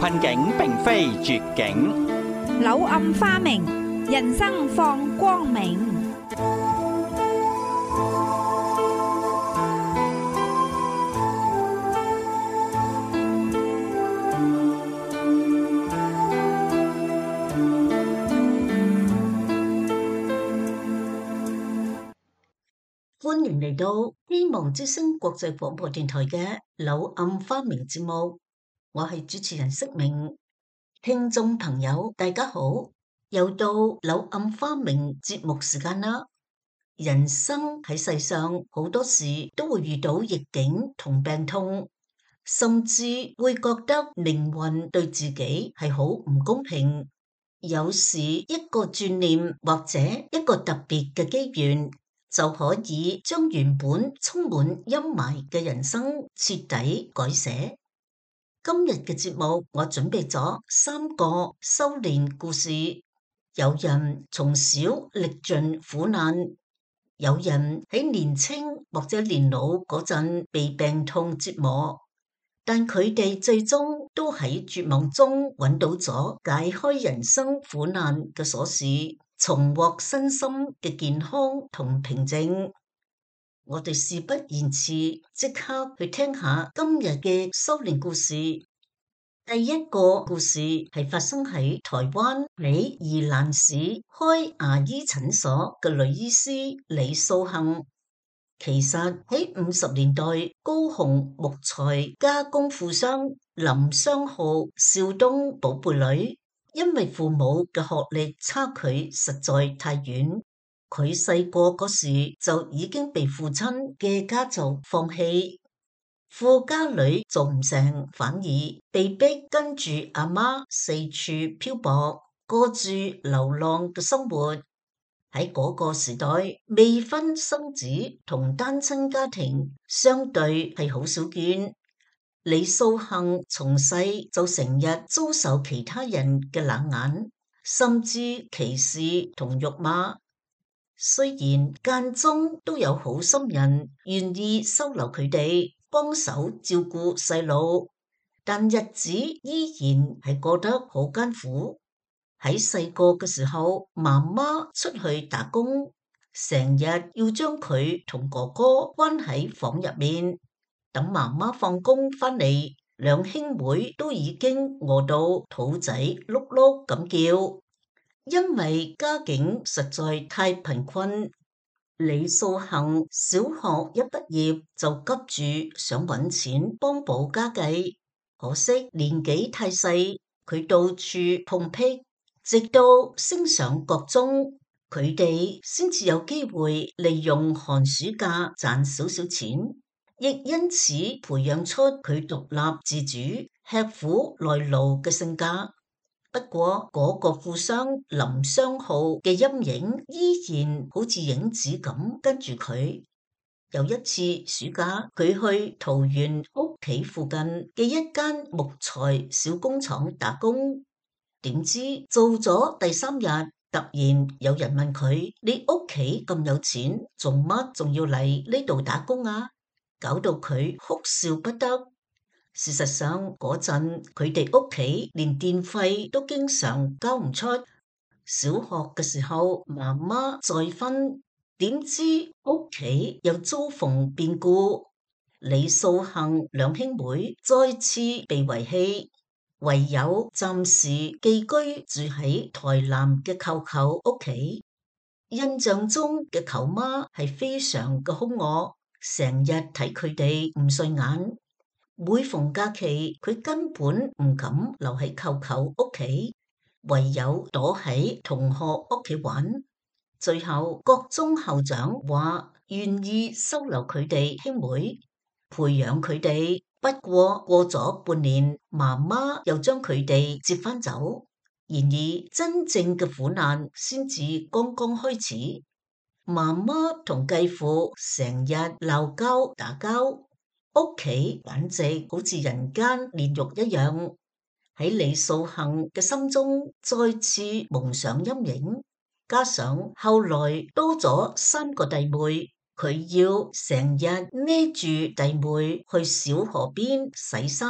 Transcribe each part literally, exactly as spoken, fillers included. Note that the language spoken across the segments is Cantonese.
困境並非絕境， 柳暗花明，人生放光明。 歡迎嚟到希望之聲國際廣播電台嘅柳暗花明節目，我係主持人釋明。聽眾朋友大家好，又到柳暗花明節目時間啦。人生喺世上好多時都會遇到逆境同病痛，甚至會覺得命運對自己係好唔公平。有時一個轉念或者一個特別嘅機緣，就可以將原本充滿陰霾嘅人生徹底改寫。今日嘅節目，我準備咗三個修煉故事。有人從小歷盡苦難，有人喺年青或者年老嗰陣被病痛折磨，但佢哋最終都喺絕望中揾到咗解開人生苦難嘅鎖匙，重獲身心嘅健康同平靜。我哋事不宜遲，即刻去聽下今日嘅修煉故事。第一個故事係發生喺台灣喺宜蘭市開牙醫診所嘅女醫師李素杏。其實喺五十年代，高雄木材加工富商林雙號少東寶貝女，因為父母嘅學歷差距實在太遠，佢細個嗰時就已經被父親嘅家族放棄。富家女做唔成，反而被逼跟住阿媽四處漂泊，過住流浪嘅生活。喺嗰個時代，未婚生子同單親家庭相對係好少見。李素杏從細就成日遭受其他人嘅冷眼，甚至歧視同辱罵。雖然間中都有好心人願意收留佢哋，幫手照顧細路，但日子依然係過得好艱苦。喺細個嘅時候，媽媽出去打工，成日要將佢同哥哥關喺房入面，等媽媽放工返嚟，兩兄妹都已經餓到肚仔碌碌咁叫。因為家境實在太貧困，李素杏小學一畢業就急住想揾錢幫補家計，可惜年紀太細，佢到處碰壁，直到升上國中，佢哋先至有機會利用寒暑假賺少少錢，亦因此培養出佢獨立自主、吃苦耐勞嘅性格。不過嗰個富商林雙號嘅陰影依然好似影子咁跟住佢。有一次暑假，佢去桃園屋企附近嘅一間木材小工廠打工，點知做咗第三日，突然有人問佢：你屋企咁有錢，做乜仲要嚟呢度打工啊？搞到佢哭笑不得。事實上嗰陣佢哋屋企連電費都經常交唔出。小學嘅時候媽媽再婚，點知屋企又遭逢變故，李素杏兩兄妹再次被遺棄，唯有暫時寄居住喺台南嘅舅舅屋企。印象中嘅舅媽係非常嘅兇惡，成日睇佢哋唔順眼。每逢假期，佢根本唔敢留喺舅舅屋企，唯有躲喺同學屋企玩。最後，國中校長話願意收留佢哋兄妹，培養佢哋。不過過咗半年，媽媽又將佢哋接返走。然而真正嘅苦難先至剛剛開始。媽媽同繼父成日鬧交打交，屋企簡直好似人間煉獄一樣，喺李素杏嘅心中再次蒙上陰影。加上後來多咗三個弟妹，佢要成日孭住弟妹去小河邊洗衫，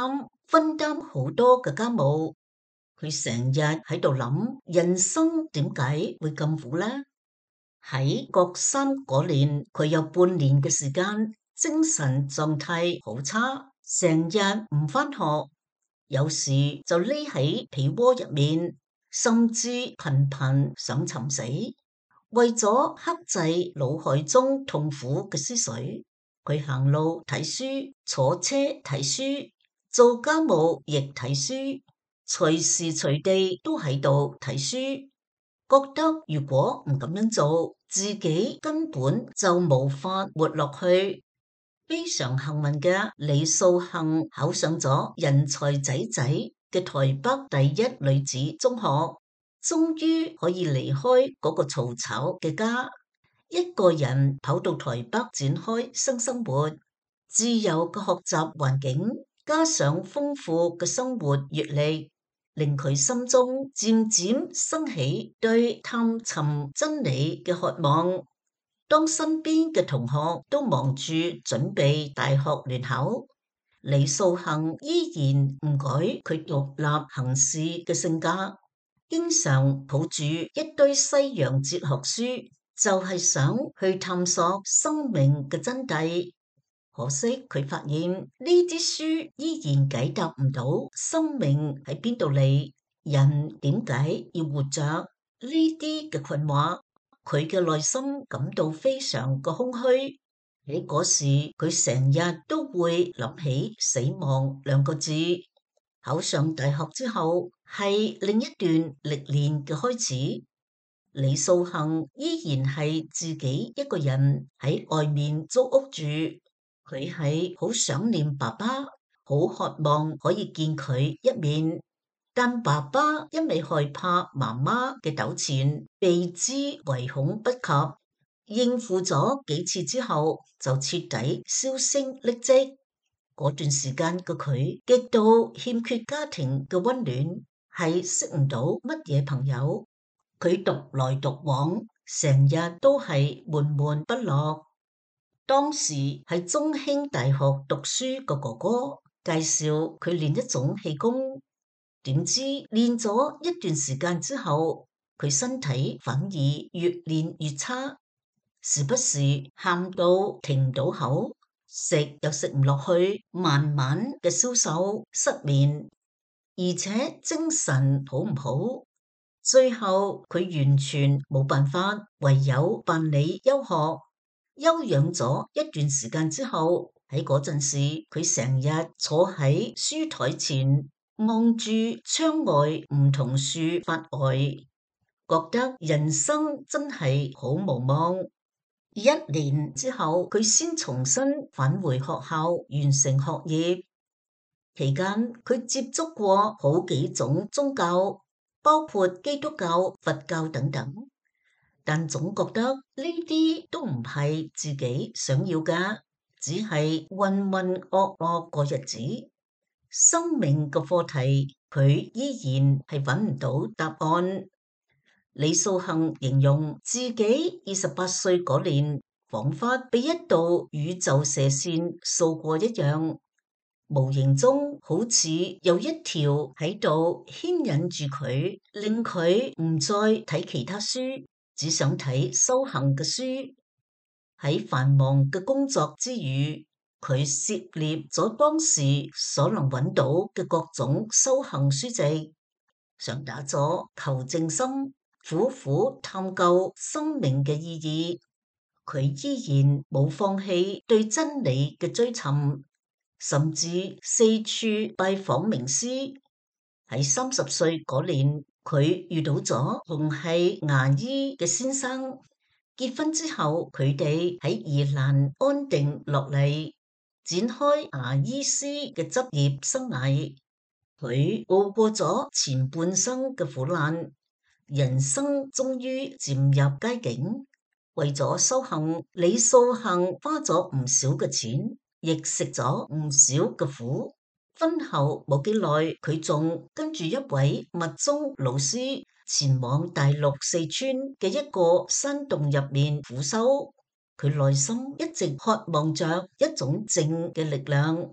分擔好多嘅家務。佢成日喺度諗，人生點解會咁苦呢？喺國三嗰年，佢有半年嘅時間，精神狀態好差，成日唔返學，有時就匿喺被窩入面，甚至頻頻想尋死。為咗克制腦海中痛苦嘅思緒，佢行路睇書，坐車睇書，做家務亦睇書，隨時隨地都喺度睇書，覺得如果唔咁樣做，自己根本就無法活落去。非常幸運嘅李素杏考上咗人才仔仔嘅台北第一女子中學，終於可以離開嗰個嘈吵嘅家，一個人跑到台北展開新生活。自由嘅學習環境加上豐富嘅生活閱歷，令佢心中漸漸生起對探尋真理嘅渴望。當身邊嘅同學都忙住準備大學聯考，李素杏依然唔改佢獨立行事嘅性格，經常抱住一堆西洋哲學書，就係想去探索生命嘅真諦。可惜佢發現呢啲書依然解答唔到生命喺邊度嚟，人點解要活着呢啲嘅困惑。佢嘅內心感到非常嘅空虛。喺嗰時，佢成日都會諗起死亡兩個字。考上大學之後，係另一段歷練嘅開始。李素杏依然係自己一個人喺外面租屋住。佢係好想念爸爸，好渴望可以見佢一面。但爸爸因為害怕媽媽嘅糾纏，避之唯恐不及，應付咗幾次之後就徹底銷聲匿跡。嗰段時間嘅佢極度欠缺家庭嘅溫暖，係識唔到乜嘢朋友。佢獨來獨往，成日都係悶悶不樂。當時喺中興大學讀書嘅哥哥介紹佢練一種氣功。點知練咗一段時間之後，佢身體反而越練越差，時不時喊到停唔到口，食又食唔落去，慢慢嘅消瘦失眠，而且精神好唔好。最後佢完全冇辦法，唯有辦理休學。休養咗一段時間之後，喺嗰陣時佢成日坐喺書台前，望住窗外梧桐樹發呆，覺得人生真係好無望。一年之後，佢先重新返回學校完成學業。期間，佢接觸過好幾種宗教，包括基督教、佛教等等，但總覺得呢啲都唔係自己想要嘅，只係渾渾噩噩過日子。生命嘅課題，佢依然係揾唔到答案。李素杏形容自己二十八歲嗰年，仿佛被一道宇宙射線掃過一樣，無形中好似有一條喺度牽引住佢，令佢唔再睇其他書，只想睇修行嘅書。喺繁忙嘅工作之餘，佢涉獵咗當時所能揾到嘅各種修行書籍，想打咗求證心，苦苦探究生命嘅意義。佢依然冇放棄對真理嘅追尋，甚至四處拜訪名師。喺三十歲嗰年，佢遇到咗同係牙醫嘅先生，結婚之後，佢哋喺宜蘭安定落嚟，展開牙醫師嘅執業生涯。佢熬過咗前半生嘅苦難，人生終於漸入佳境。為咗修行，李素杏花咗唔少嘅錢，亦食咗唔少嘅苦。婚後冇幾耐，佢仲跟住一位密宗老師前往大陸四川嘅一個山洞入面苦修。佢內心一直渴望着一種靜嘅力量。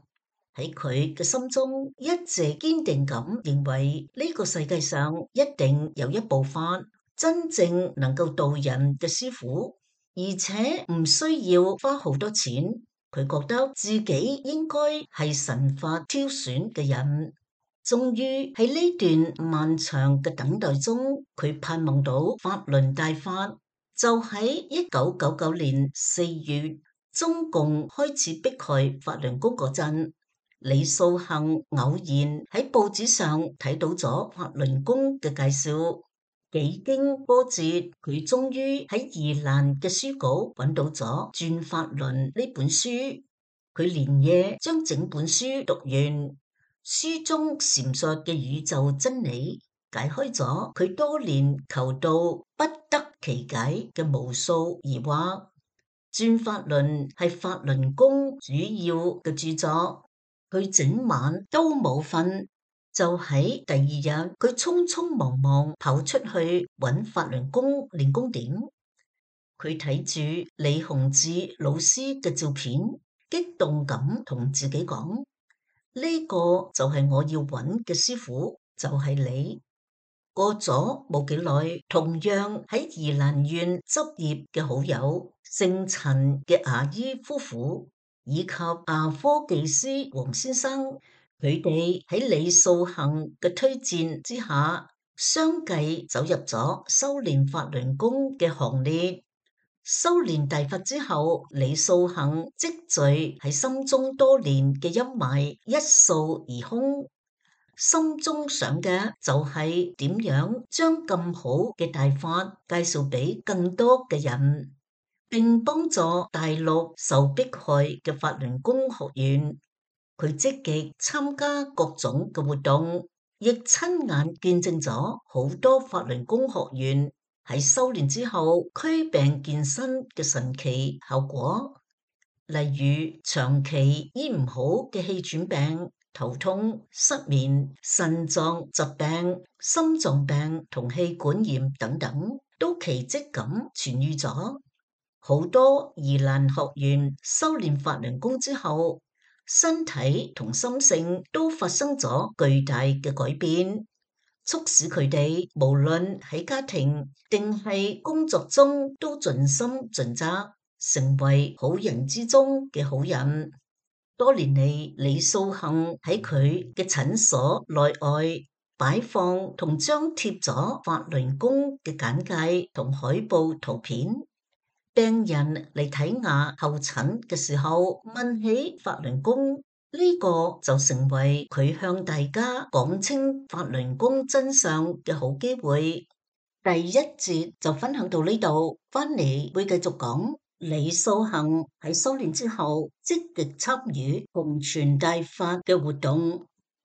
喺佢嘅心中一直堅定咁認為呢個世界上一定有一部法真正能夠導人嘅師傅，而且唔需要花好多錢。佢覺得自己應該係神法挑選嘅人。終於喺呢段漫長嘅等待中，佢盼望到法輪大法。就喺一九九九年四月，中共開始迫害法輪功嗰陣，李素杏偶然喺報紙上睇到咗法輪功嘅介紹，幾經波折，佢終於喺宜蘭嘅書稿揾到咗《轉法輪》呢本書，佢連夜將整本書讀完，書中闡述嘅宇宙真理，解開咗佢多年求道不得其解嘅無數疑惑。轉法輪係法輪功主要嘅著作，佢整晚都冇瞓，就喺第二日，佢匆匆忙忙跑出去揾法輪功練功點。佢睇住李洪志老師嘅照片，激動咁同自己講：呢個就係我要揾嘅師傅，就係你。過咗冇幾耐，同樣喺宜蘭縣執業嘅好友姓陳嘅牙醫夫婦，以及牙科技師黃先生，佢哋喺李素杏嘅推薦之下，相繼走入咗修煉法輪功嘅行列。修煉大法之後，李素杏積聚喺心中多年嘅陰霾一掃而空。心中想嘅就係點樣將咁好嘅大法介紹俾更多嘅人，並幫助大陸受迫害嘅法輪功學員。佢積極參加各種嘅活動，亦親眼見證咗好多法輪功學員喺修煉之後驅病健身嘅神奇效果，例如長期醫唔好嘅氣喘病、頭痛、失眠、腎臟疾病、心臟病同氣管炎等等，都奇蹟咁痊癒咗。好多宜蘭學員修煉法輪功之後，身體同心性都發生咗巨大嘅改變，促使佢哋無論喺家庭定係工作中都盡心盡責，成為好人之中嘅好人。多年嚟，李素杏喺佢嘅診所內外擺放同張貼咗法輪功嘅簡介同海報圖片。病人嚟睇牙候診嘅時候，問起法輪功，呢個就成為佢向大家講清法輪功真相嘅好機會。第一節就分享到呢度，翻嚟會繼續講。李素杏喺修煉之後，積極參與弘傳大法嘅活動。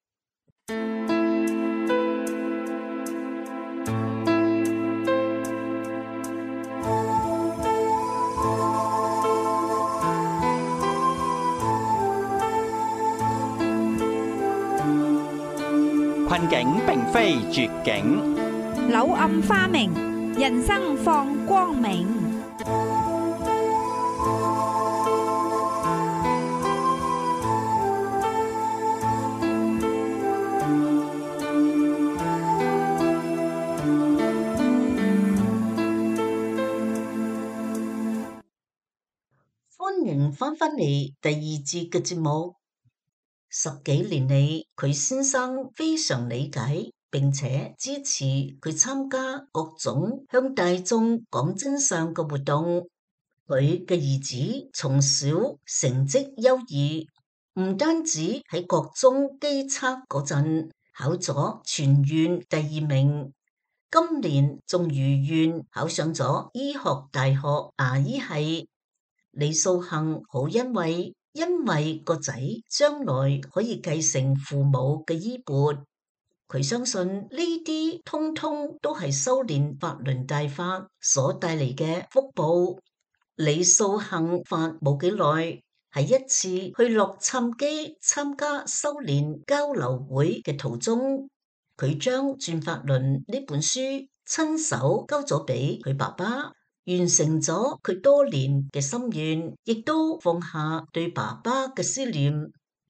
困境並非絕境， 柳暗花明，人生放光明。 歡迎翻返嚟第二節嘅節目。十幾年嚟，佢先生非常理解並且支持佢參加各種向大眾講真相嘅活動。佢嘅兒子從小成績優異，唔單止喺國中基測嗰陣考咗全縣第二名，今年仲如願考上咗醫學大學牙醫系。李素杏好欣慰，因為個仔將來可以繼承父母嘅衣缽。佢相信呢啲通通都係修煉法輪大法所帶嚟嘅福報。李素杏發冇幾耐，喺一次去洛杉磯參加修煉交流會嘅途中，佢將《轉法輪》呢本書親手交咗俾佢爸爸。完成咗佢多年嘅心願，亦都放下對爸爸嘅思念，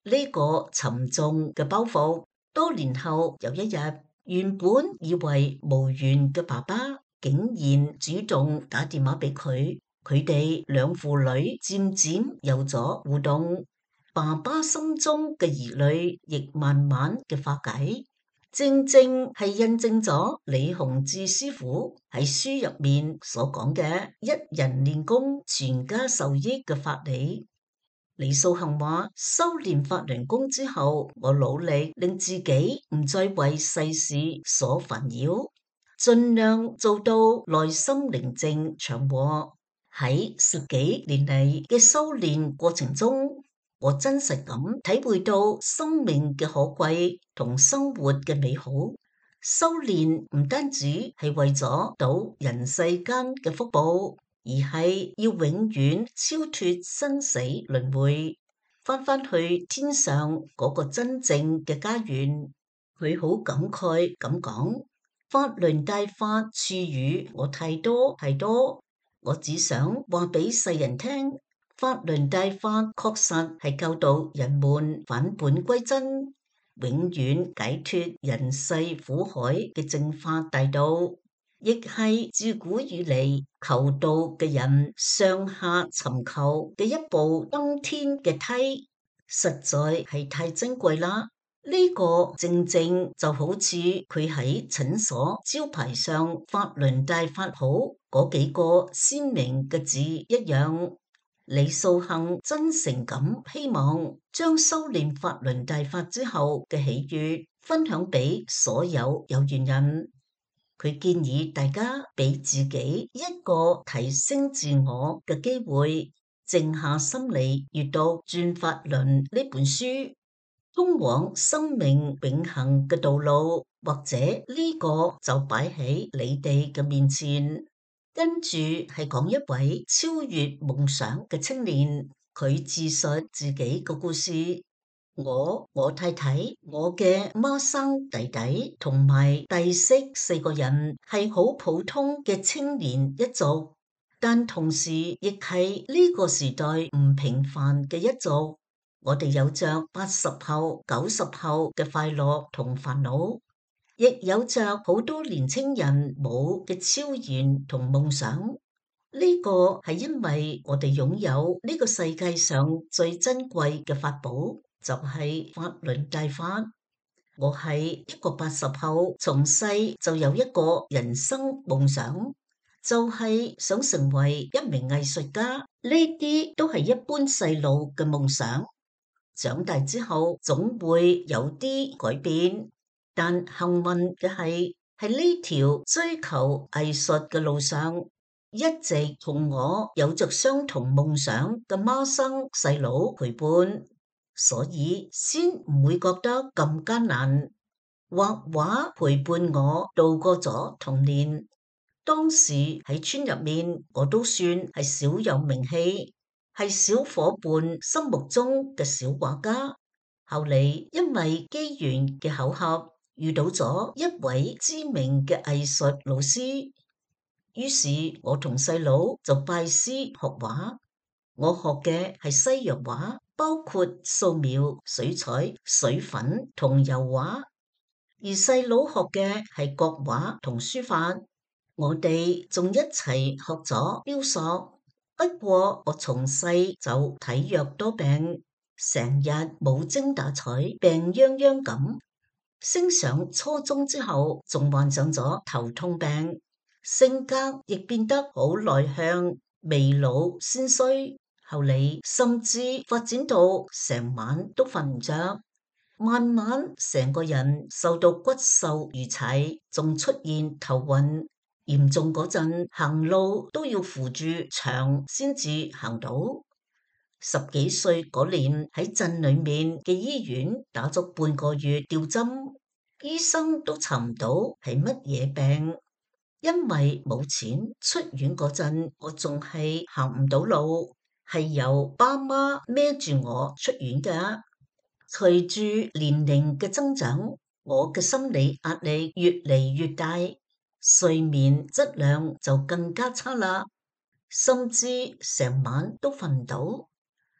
呢個沉重嘅包袱。多年後有一日，原本以為無緣嘅爸爸竟然主動打電話俾佢，佢哋兩父女漸漸有咗互動，爸爸心中嘅疑慮亦慢慢嘅化解，正正係印證咗李洪志師傅喺書入面所講嘅一人練功全家受益嘅法理。李素杏話：修煉法輪功之後，我努力令自己唔再為世事所煩擾，盡量做到內心寧靜祥和。喺十幾年嚟嘅修煉過程中，我真實咁體會到生命嘅可貴同生活嘅美好。修煉唔單止係為咗到人世間嘅福報，而係要永遠超脫生死輪迴，翻返去天上嗰個真正嘅家園。佢好感慨咁講：法輪大法賜予我太多太多，我只想話俾世人聽，法輪大法確實係教導人們返本歸真，永遠解脫人世苦海嘅正法大道，亦係自古以嚟求道嘅人上下尋求嘅一部登天嘅梯，實在係太珍貴啦！呢、這個正正就好似佢喺診所招牌上法輪大法好嗰幾個鮮明嘅字一樣。李素杏真誠咁希望將修煉法輪大法之後嘅喜悅分享俾所有有緣人。佢建議大家俾自己一個提升自我嘅機會，靜下心嚟閱讀《轉法輪》呢本書，通往生命永恆嘅道路，或者呢個就擺喺你哋嘅面前。跟住係講一位超越夢想嘅青年，佢自述自己嘅故事。我、我太太、我嘅孖生弟弟同埋弟媳四個人係好普通嘅青年一族，但同時亦係呢個時代唔平凡嘅一族。我哋有着八十後、九十後嘅快樂同煩惱，亦有着好多年青人冇嘅超然同夢想。呢個係因為我哋擁有呢個世界上最珍貴嘅法寶，就係法輪大法。我係一個八十後，從細就有一個人生夢想，就係想成為一名藝術家。呢啲都係一般細路嘅夢想。長大之後總會有啲改變，但幸運嘅係喺呢條追求藝術嘅路上，一直同我有着相同夢想嘅孖生細佬陪伴，所以先唔會覺得咁艱難。畫畫陪伴我度過咗童年，當時喺村入面我都算係小有名氣，係小伙伴心目中嘅小畫家。後嚟因為機緣嘅巧合，遇到咗一位知名嘅藝術老師，於是我同細佬就拜師學畫。我學嘅係西洋畫，包括素描、水彩、水粉同油畫，而細佬學嘅係國畫同書法。我哋仲一齊學咗雕塑。不過我從細就體弱多病，成日冇精打采，病殃殃咁。升上初中之後，仲患上咗頭痛病，性格亦變得好內向，未老先衰。後嚟甚至發展到成晚都瞓唔着，慢慢成個人瘦到骨瘦如柴，仲出現頭暈。嚴重嗰陣行路都要扶住牆先至行到。十幾歲嗰年喺鎮裏面嘅醫院打咗半個月吊針，醫生都查唔到係乜嘢病。因為冇錢，出院嗰陣我仲係行唔到路，係由爸媽孭住我出院㗎。隨住年齡嘅增長，我嘅心理壓力越嚟越大，睡眠質量就更加差啦，甚至成晚都瞓唔到。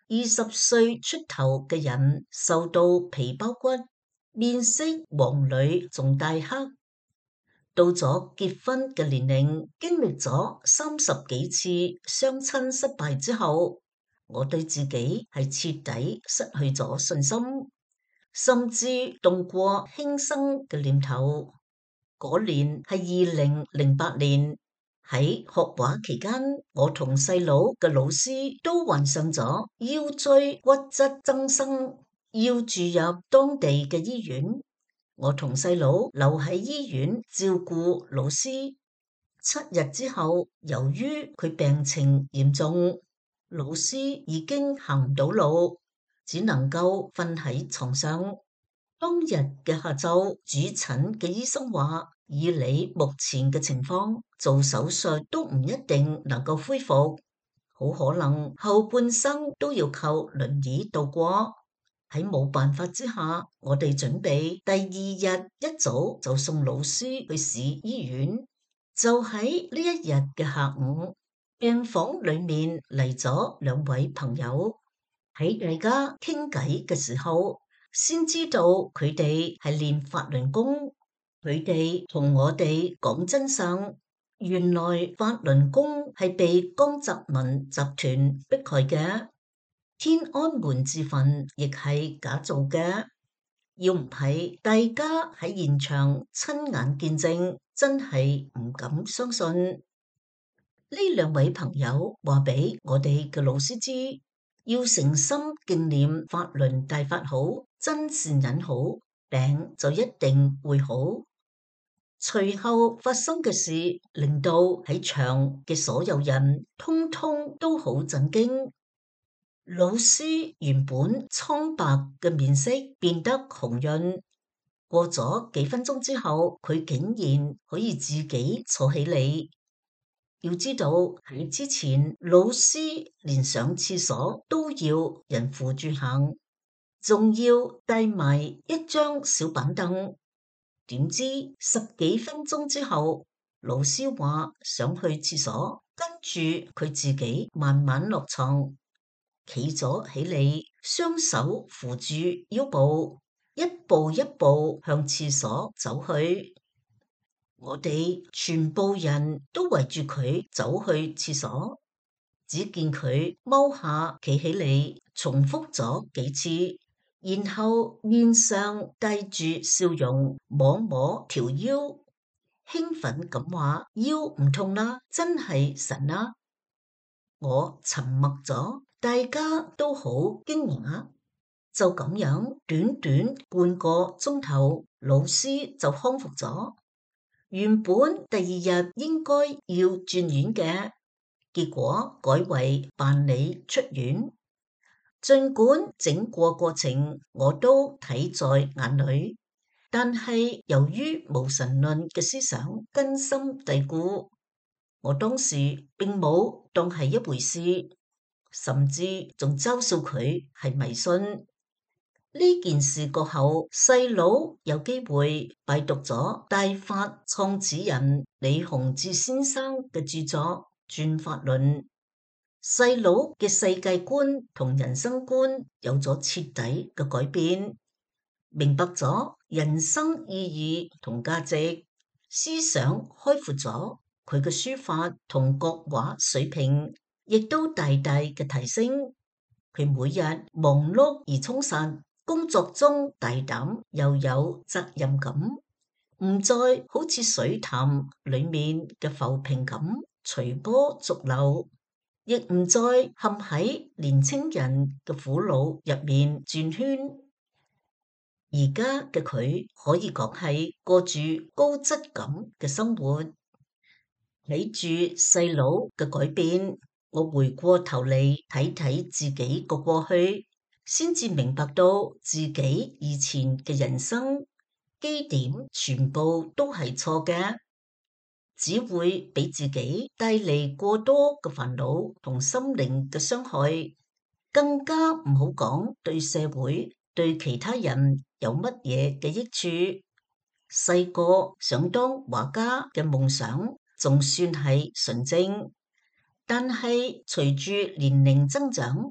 二十歲出頭嘅人瘦到皮包骨，面色黃裏仲帶黑。到咗結婚嘅年齡，經歷咗三十幾次相親失敗之後，我對自己係徹底失去咗信心，甚至動過輕生嘅念頭。嗰年係二零零八年，喺學畫期間，我同細佬嘅老師都患上咗腰椎骨質增生，要住入當地嘅醫院。我同細佬留喺醫院照顧老師。七日之後，由於佢病情嚴重，老師已經行唔到路，只能夠瞓喺床上。當日嘅下晝，主診嘅醫生話，以你目前嘅情況，做手術都唔一定能夠恢復，好可能後半生都要靠輪椅度過。喺冇辦法之下，我哋準備第二日一早就送老師去市醫院。就喺呢一日嘅下午，病房裏面嚟咗兩位朋友，喺大家傾偈嘅時候，先知道佢哋係練法輪功。佢哋同我哋講真相，原來法輪功係被江澤民集團迫害嘅，天安門自焚亦係假造嘅。要唔係大家喺現場親眼見證，真係唔敢相信。呢兩位朋友話俾我哋嘅老師知，要誠心敬念法輪大法好，真善忍好，病就一定會好。隨後發生嘅事，令到喺場嘅所有人通通都好震驚。老師原本蒼白嘅面色變得紅潤，過咗幾分鐘之後，佢竟然可以自己坐起嚟。要知道喺之前，老師連上廁所都要人扶住行，仲要帶埋一張小板凳。點知十幾分鐘之後，老師話想去廁所，跟住佢自己慢慢落床，企咗起嚟，雙手扶住腰部，一步一步向廁所走去。我哋全部人都圍住佢走去廁所，只見佢踎下企起嚟，重複咗幾次。然後面上帶住笑容，摸摸條腰，興奮咁話：腰唔痛啦，真係神啦！我沉默咗，大家都好驚訝。就咁樣，短短半個鐘頭，老師就康復咗。原本第二日應該要轉院嘅，結果改為辦理出院。儘管整個過程我都睇在眼裏，但係由於無神論嘅思想根深蒂固，我當時並冇當係一回事，甚至仲嘲笑佢係迷信。呢件事過後，細佬有機會拜讀咗大法創始人李洪志先生嘅著作《轉法輪》。細佬嘅世界觀同人生觀有咗徹底嘅改變，明白咗人生意義同價值，思想開闊咗，佢嘅書法同國畫水平亦都大大嘅提升。佢每日忙碌而充實，工作中大膽又有責任感，唔再好似水潭裏面嘅浮萍咁隨波逐流，亦唔再陷喺年青人嘅苦惱入面轉圈。而家嘅佢可以講係過住高質感嘅生活。睇住細佬嘅改變，我回過頭嚟睇睇自己個過去，先至明白到自己以前嘅人生基點全部都係錯嘅。只會俾自己帶嚟過多嘅煩惱同心靈嘅傷害，更加唔好講對社會、對其他人有乜嘢嘅益處。細個想當畫家嘅夢想仲算係純正，但係隨住年齡增長，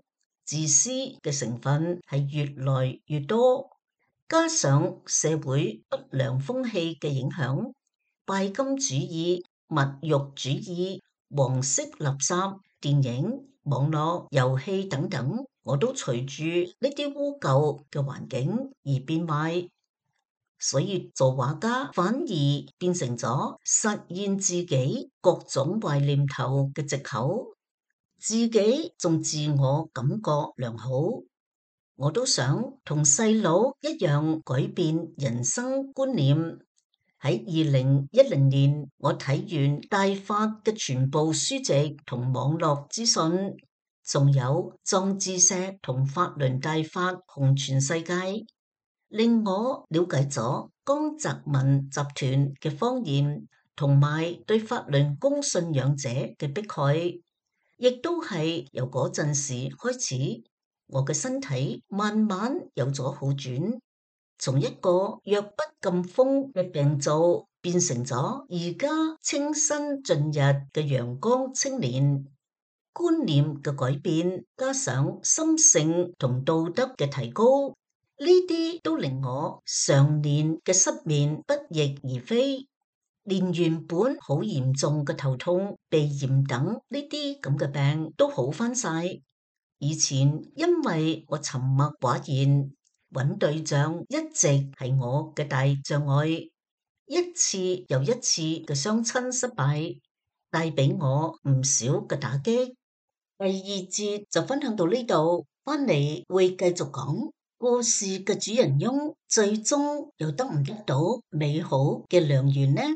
自私嘅成分係越來越多，加上社會不良風氣嘅影響，拜金主義、物欲主義、黃色垃圾、電影、網絡遊戲等等，我都隨住呢啲污垢嘅環境而變壞，所以做畫家反而變成咗實現自己各種壞念頭嘅藉口，自己仲自我感覺良好。我都想同細佬一樣改變人生觀念。喺二零一零年，我睇完大法嘅全部書籍同網絡資訊，仲有壯志社同法輪大法紅全世界，令我了解咗江澤民集團嘅謊言，同埋對法輪功信仰者嘅迫害，亦都係由嗰陣時開始，我嘅身體慢慢有咗好轉，從一個弱不禁風嘅病灶變成咗而家清新盡日嘅陽光青年。觀念嘅改變，加上心性同道德嘅提高，呢啲都令我常年嘅失眠不翼而飛，連原本好嚴重嘅頭痛、鼻炎等呢啲咁嘅病都好返晒。以前因為我沉默寡言，揾對象一直係我嘅大障礙，一次又一次嘅相親失敗，帶俾我唔少嘅打擊。第二節就分享到呢度，翻嚟會繼續講故事嘅主人翁最終又得唔得到美好嘅良緣呢？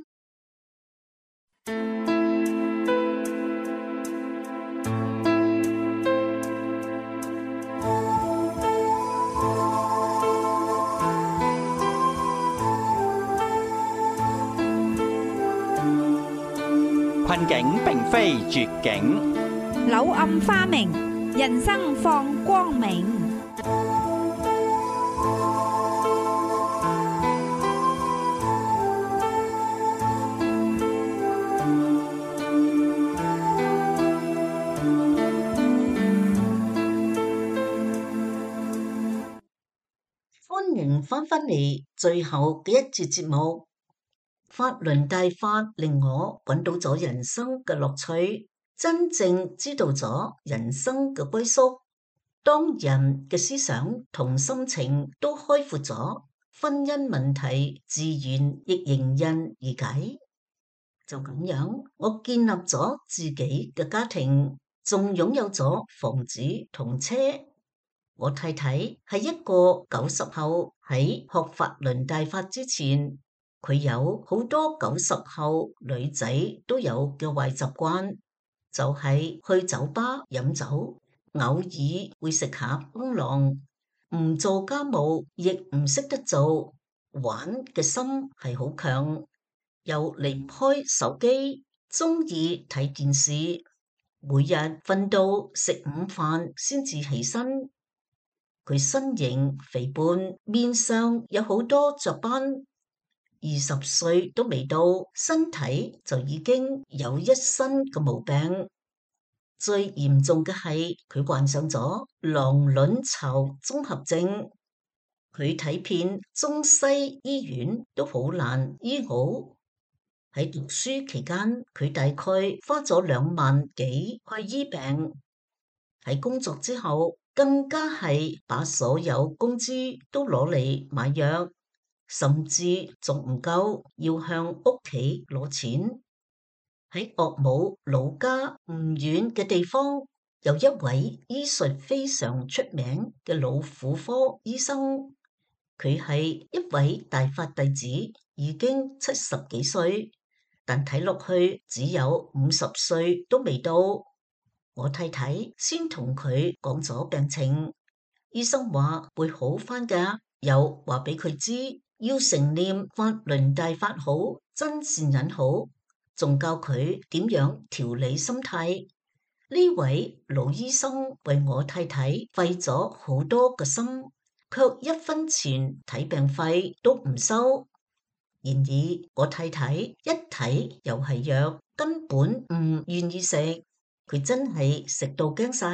困境並非絕境， 柳暗花明，人生放光明。 歡迎翻返嚟最後嘅一節節目。法輪大法令我揾到咗人生嘅樂趣，真正知道咗人生嘅歸宿。當人嘅思想同心情都開闊咗，婚姻問題自然亦迎刃而解。就咁樣，我建立咗自己嘅家庭，仲擁有咗房子同車。我太太係一個九十後，喺學法輪大法之前，佢有好多九十後女仔都有嘅壞習慣，就係去酒吧飲酒，偶爾會食下檳榔，唔做家務，亦唔識得做，玩嘅心係好強，又離唔開手機，中意睇電視，每日瞓到食午飯先至起身。佢身形肥胖，面上有好多雀斑，二十歲都未到，身體就已經有一身嘅毛病。最嚴重嘅係佢患上咗囊卵巢綜合症，佢睇遍中西醫院都好難醫好。喺讀書期間，佢大概花咗兩萬幾去醫病。喺工作之後，更加係把所有工資都攞嚟買藥，甚至仲唔夠，要向屋企攞錢。喺岳母老家唔遠嘅地方，有一位醫術非常出名嘅腦婦科醫生，佢係一位大法弟子，已經七十幾歲，但睇落去只有五十歲都未到。我太太先同佢講咗病情，醫生話會好返㗎，又話俾佢知要承念法輪大法好，真善忍好，仲教佢點樣調理心態。呢位老醫生為我太太費咗好多個心，卻一分錢睇病費都唔收。然而我太太一睇又係藥，根本唔願意食。佢真係食到驚晒，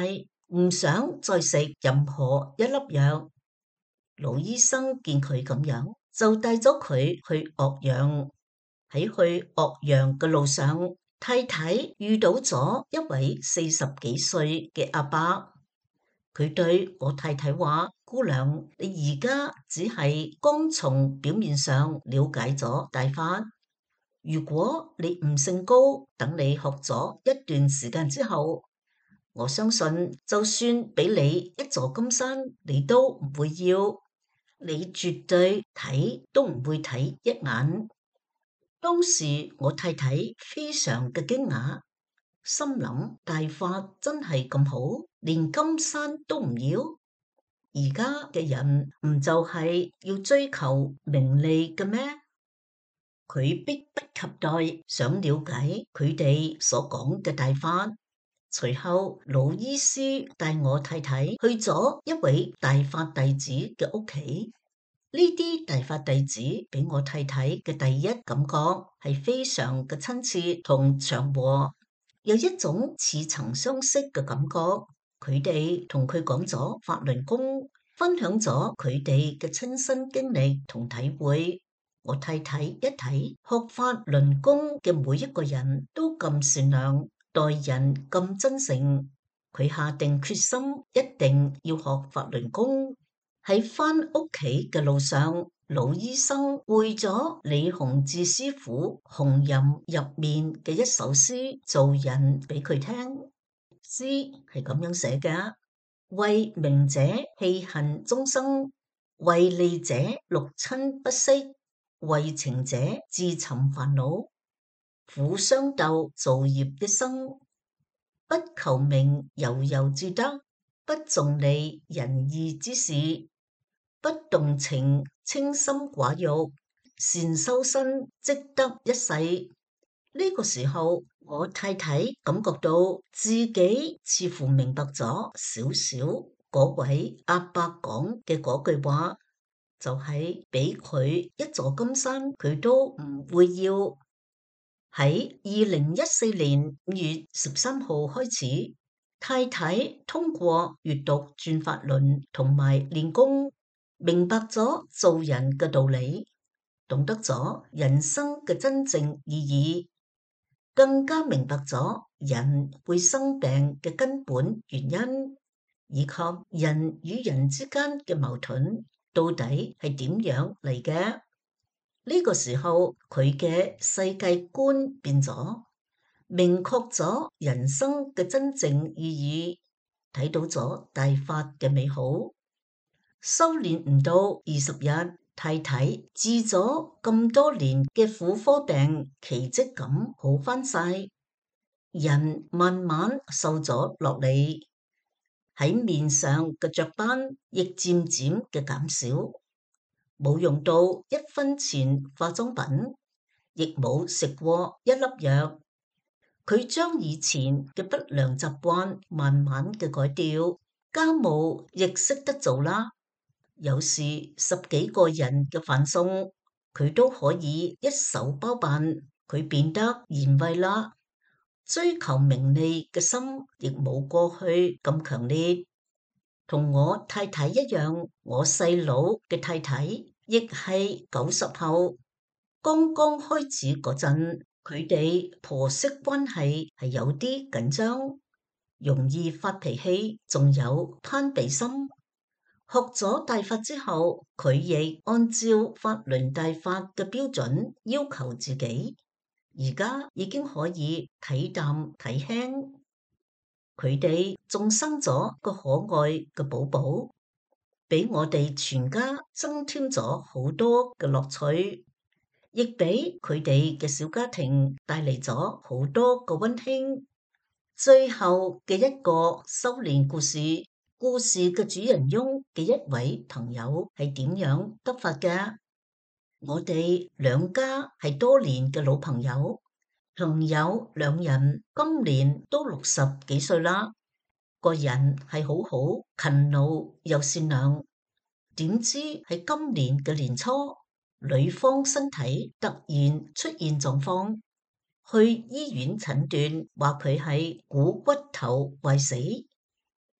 唔想再食任何一粒藥。老醫生見佢咁樣，就帶咗佢去岳陽。喺去岳陽嘅路上，太太遇到咗一位四十幾歲嘅阿伯。佢對我太太話：姑娘，你而家只係剛從表面上了解咗大法。如果你悟性高，等你學咗一段時間之後，我相信就算俾你一座金山，你都唔會要。你絕對睇都唔會睇一眼。當時我太太非常嘅驚訝，心諗大法真係咁好，連金山都唔要。而家嘅人唔就係要追求名利嘅咩？佢迫不及待想了解佢哋所講嘅大法。隨後老醫師帶我太太去咗一位大法弟子嘅屋企。呢啲大法弟子俾我太太嘅第一感覺係非常嘅親切同祥和，有一種似曾相識嘅感覺。佢哋同佢講咗法輪功，分享咗佢哋嘅親身經歷同體會。我太太一睇學法輪功嘅每一個人都咁善良，待人咁真誠，佢下定決心一定要學法輪功。喺返屋企嘅路上，老醫生背咗李洪志師傅《紅岩》入面嘅一首詩做人俾佢聽。詩係咁樣寫嘅：為名者棄恨終生，為利者六親不惜，為情者自尋煩惱，苦相鬥造業一生，不求名悠悠自得，不重利仁義之事，不動情清心寡欲，善修身積得一世。呢個時候，我太太感覺到自己似乎明白咗少少嗰位阿伯講嘅嗰句話，就係俾佢一座金山，佢都唔會要。喺二零一四年五月十三號開始，太太通過閱讀《轉法輪》同埋練功，明白咗做人嘅道理，懂得咗人生嘅真正意義，更加明白咗人會生病嘅根本原因，以及人與人之間嘅矛盾到底係點樣嚟嘅。呢個時候，佢嘅世界觀變咗，明確咗人生嘅真正意義，睇到咗大法嘅美好。修煉唔到二十日，太太治咗咁多年嘅婦科病，奇蹟咁好翻晒，人慢慢瘦咗落嚟，喺面上嘅雀斑亦漸漸嘅減少。冇用到一分錢化妝品，亦冇食過一粒藥。佢將以前嘅不良習慣慢慢嘅改掉，家務亦識得做啦。有時十幾個人嘅飯餸，佢都可以一手包辦。佢變得賢惠啦，追求名利嘅心亦冇過去咁強烈。同我太太一樣，我細佬嘅太太亦係九十後，剛剛開始嗰陣，佢哋婆媳關係係有啲緊張，容易發脾氣，仲有攀比心。學咗大法之後，佢亦按照法輪大法嘅標準要求自己，而家已經可以睇淡睇輕。佢哋仲生咗個可愛嘅寶寶，俾我哋全家增添咗好多嘅樂趣，亦俾佢哋嘅小家庭帶嚟咗好多個溫馨。最後嘅一個修煉故事，故事嘅主人翁嘅一位朋友係點樣得法嘅？我哋兩家係多年嘅老朋友。朋友兩人今年都六十幾歲啦，個人係好好，勤勞又善良。點知喺今年嘅年初，女方身體突然出現狀況，去醫院診斷話佢係股骨頭壞死，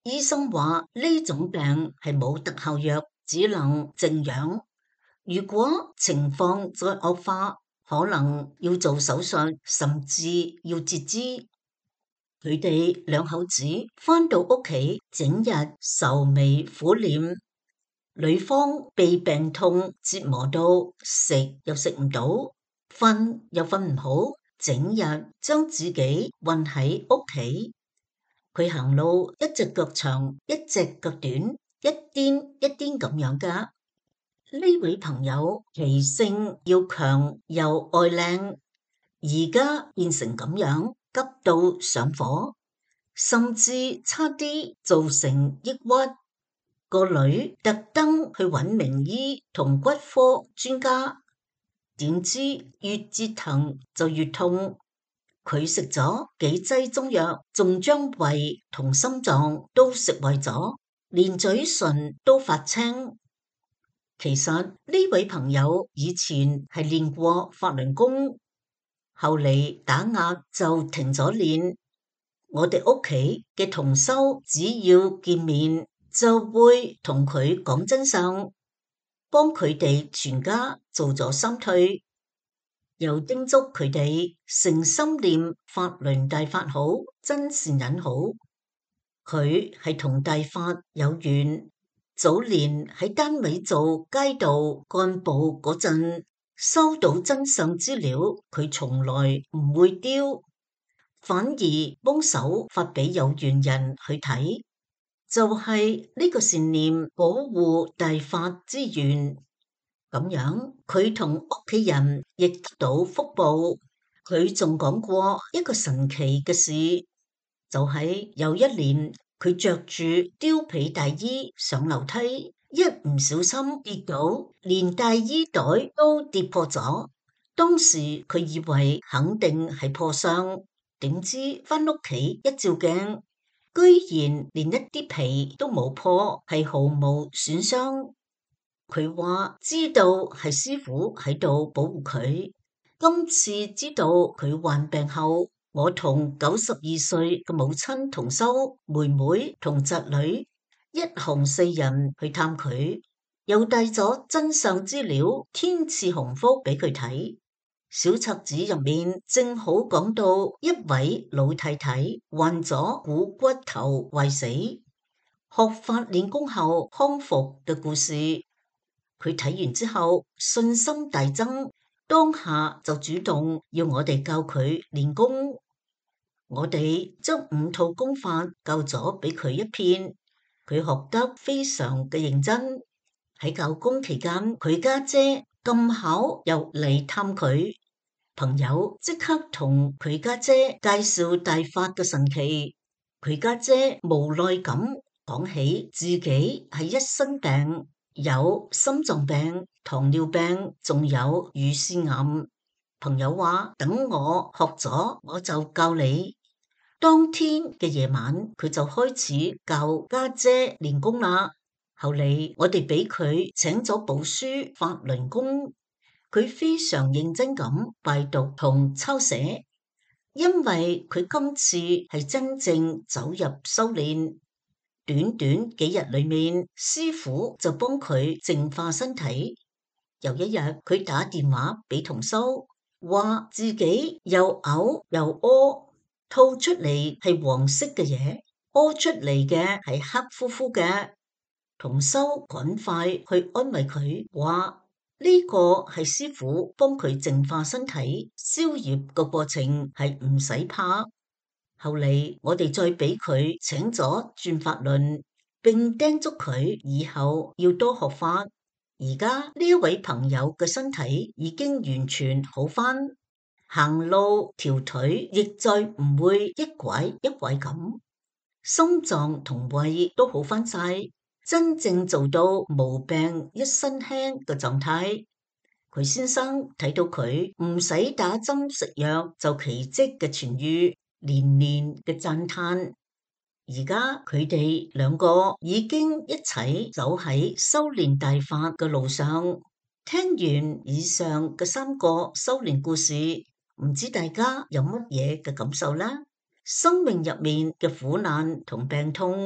醫生話呢種病係冇特效藥，只能靜養。如果情況再惡化，可能要做手術，甚至要截肢。佢哋兩口子返到屋企，整日愁眉苦臉。女方被病痛折磨到食又食唔到，瞓又瞓唔好，整日將自己困喺屋企。佢行路一隻腳長，一隻腳短，一顛一顛咁樣噶。呢位朋友脾性要強又愛靚，而家變成咁樣，急到上火，甚至差啲造成抑鬱。個女特登去揾名醫同骨科專家，點知越折騰就越痛。佢食咗幾劑中藥，仲將胃同心臟都食壞咗，連嘴唇都發青。其實呢位朋友以前係練過法輪功，後嚟打壓就停咗練。我哋屋企嘅同修只要見面，就會同佢講真相，幫佢哋全家做咗三退，又叮囑佢哋誠心念法輪大法好，真善忍好。佢係同大法有緣，早年喺單位做街道幹部嗰陣，收到真相資料，佢從來唔會丟，反而幫手發俾有緣人去睇。就係呢個善念保護大法之緣，咁樣佢同屋企人亦得到福報。佢仲講過一個神奇嘅事，就係有一年佢着住貂皮大衣上樓梯，一唔小心跌倒，連大衣袋都跌破咗。當時佢以為肯定係破傷，點知返屋企一照鏡，居然連一啲皮都冇破，係毫無損傷。佢話知道係師父喺度保護佢。今次知道佢患病後，我同九十二歲嘅母親同修、妹妹同侄女一行四人去探佢，又帶咗真相資料、天賜鴻福俾佢睇。小冊子入面正好講到一位老太太患咗股骨頭壞死，學法練功後康復嘅故事。佢睇完之後信心大增，當下就主動要我哋教佢練功。我哋將五套功法教咗俾佢一遍，佢學得非常嘅認真。喺教功期間，佢家姐咁巧又嚟探佢。朋友即刻同佢家姐介紹大法嘅神奇，佢家姐無奈咁講起自己係一身病，有心臟病、糖尿病，仲有乳腺癌。朋友話等我學咗我就教你。當天嘅夜晚，佢就開始教家姐練功啦。後嚟我哋俾佢請咗部書法輪功。佢非常認真咁拜讀同抄寫，因為佢今次係真正走入修煉。短短幾日裏面，師父就幫佢淨化身體。有一日，佢打電話俾同修，話自己又嘔又屙，吐出嚟係黃色嘅嘢，屙出嚟嘅係黑乎乎嘅。同修趕快去安慰佢，話呢個係師父幫佢淨化身體、消業嘅過程，係唔使怕。後嚟我哋再俾佢請咗轉法輪，並叮囑佢以後要多學法。而家呢一位朋友嘅身體已經完全好返，行路條腿亦再唔會一拐一拐咁，心臟同胃都好返晒。真正做到無病一身輕嘅狀態。佢先生睇到佢唔使打針食藥就奇蹟嘅痊愈，連連嘅讚嘆。而家佢哋兩個已經一齊走喺修煉大法嘅路上。聽完以上嘅三個修煉故事，唔知大家有乜嘢嘅感受呢？生命入面嘅苦難同病痛，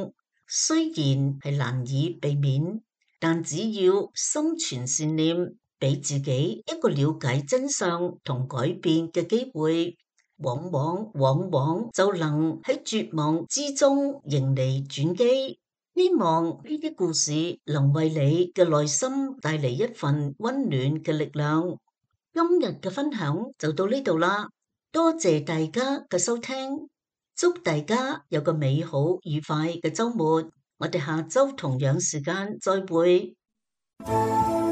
雖然係難以避免，但只要心存善念，俾自己一個了解真相同改變嘅機會，往往往往就能喺絕望之中迎嚟轉機。希望呢啲故事能為你嘅內心帶嚟一份溫暖嘅力量。今日嘅分享就到呢度啦，多謝大家嘅收聽，祝大家有個美好愉快嘅週末。我哋下週同樣時間再會。